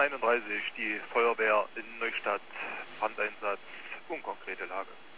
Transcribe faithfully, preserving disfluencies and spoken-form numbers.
einunddreißig, die Feuerwehr in Neustadt, Brandeinsatz, unkonkrete Lage.